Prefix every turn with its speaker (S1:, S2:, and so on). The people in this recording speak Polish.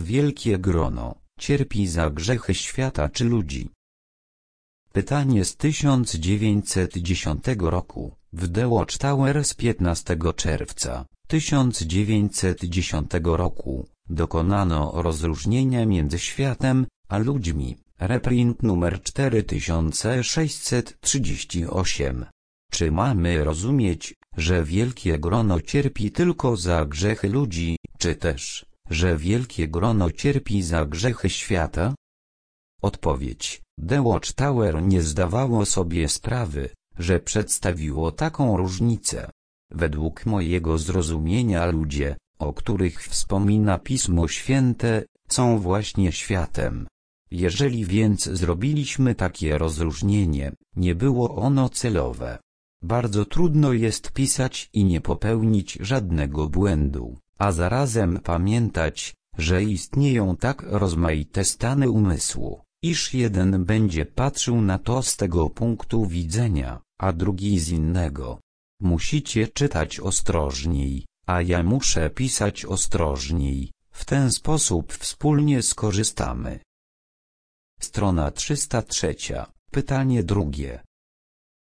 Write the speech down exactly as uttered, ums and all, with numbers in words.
S1: wielkie grono cierpi za grzechy świata czy ludzi? Pytanie z tysiąc dziewięćset dziesiątego roku, w The Watchtower z piętnastego czerwca tysiąc dziewięćset dziesiątego roku, dokonano rozróżnienia między światem a ludźmi. Reprint numer cztery tysiące sześćset trzydzieści osiem. Czy mamy rozumieć, że wielkie grono cierpi tylko za grzechy ludzi, czy też, że wielkie grono cierpi za grzechy świata? Odpowiedź. The Watchtower nie zdawało sobie sprawy, że przedstawiło taką różnicę. Według mojego zrozumienia ludzie, o których wspomina Pismo Święte, są właśnie światem. Jeżeli więc zrobiliśmy takie rozróżnienie, nie było ono celowe. Bardzo trudno jest pisać i nie popełnić żadnego błędu, a zarazem pamiętać, że istnieją tak rozmaite stany umysłu, iż jeden będzie patrzył na to z tego punktu widzenia, a drugi z innego. Musicie czytać ostrożniej, a ja muszę pisać ostrożniej, w ten sposób wspólnie skorzystamy. Strona trzysta trzy. Pytanie drugie.